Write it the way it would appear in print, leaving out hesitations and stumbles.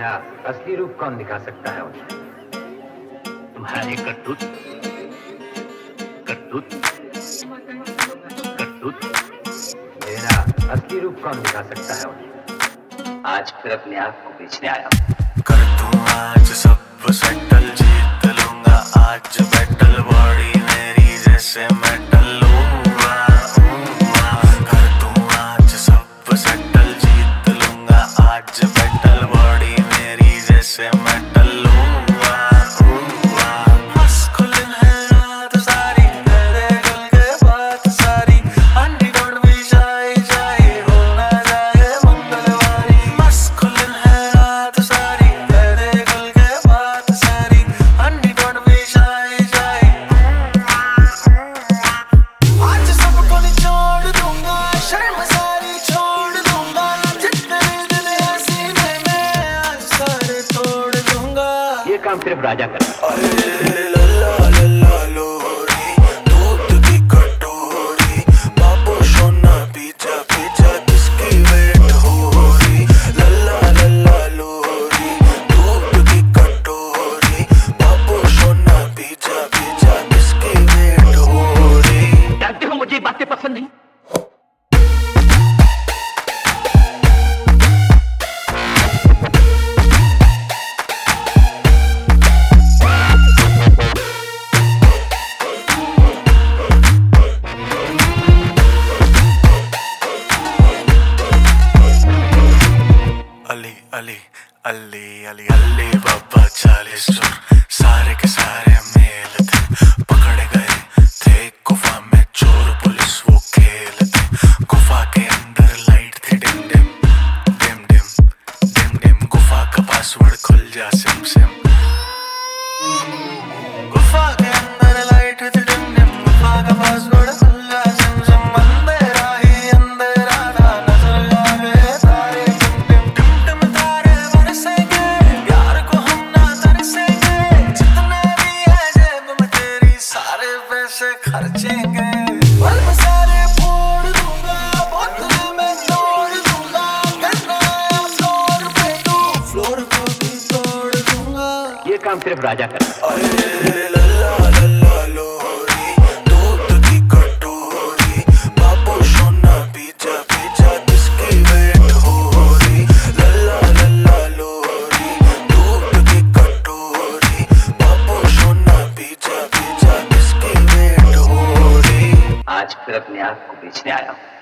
मेरा असली रूप कौन दिखा सकता है उन्हें? तुम्हारे करतूत करतूत करतूत। मेरा असली रूप कौन दिखा सकता है उन्हें? आज फिर अपने आप को बेचने आया हूँ। कर दूं आज सब सेटल, जीत लूंगा आज बैटल, बॉडी मेरी जैसे मेटल लूंगा। कर दूं आज सब सेटल, जीत लूंगा आज बैटल, बॉडी मेरी जैसे मेटल लूंगा। मस्कुलिन है रात सारी, तेरे दिल के बात सारी, अंडी डोंट बी शाय शाय, हो ना जाए मंगलवारी। मस्कुलिन है रात सारी, तेरे दिल के बात सारी, अंडी डोंट बी शाय शाय। आज सबको निचोड़ दूंगा, शर्म सारी छोड़ दूंगा, जितने दिल है सीने में आज सारे तोड़ दूंगा। ये काम सिर्फ राजा करता है। अरे लल्ला लल्ला लोरी, दूध की कटोरी, बाबू सोना पिज्जा पिज्जा किसकी वेट हो रही। लल्ला लल्ला लोरी, दूध की कटोरी, बाबू सोना पिज्जा पिज्जा किसकी वेट हो रही। जानते हो मुझे ये बातें पसंद नहीं। अली अली अली अली अली बाबा 40 सुर, सारे के सारे मेल थे, पकड़े गए थे गुफा में चोर पुलिस वो खेल थे। गुफा के अंदर लाइट थी dim dim dim dim dim dim, गुफा का पासवर्ड खुल जा सिम सिम। गुफा के अंदर लाइट थी डिम डिम, गुफा का पासवर्ड खुल जा सिम सिम। अंधेरा ही अंधेरा था, नजर आ गए तारे टिम टिम टिम टिम, तारे बरसेंगे प्यार को हम ना तरसेंगे, जितने भी है जेब में तेरी सारे पैसे खर्चेंगे। बल्ब सारे फोड़ दूंगा, बोतल में तोड़ दूंगा, करना है फ्लोर पे तू, फ्लोर को भी तोड़ दूंगा। ये काम सिर्फ राजा करता है। अरे लल्ला लल्ला लोरी, दूध की कटोरी, बाबू सोना पिज्जा पिज्जा किसकी वेट हो रही। लल्ला लल्ला लोरी, दूध की कटोरी, बाबू सोना पिज्जा पिज्जा किसकी वेट हो रही। आज फिर अपने आप को बेचने आया हूँ।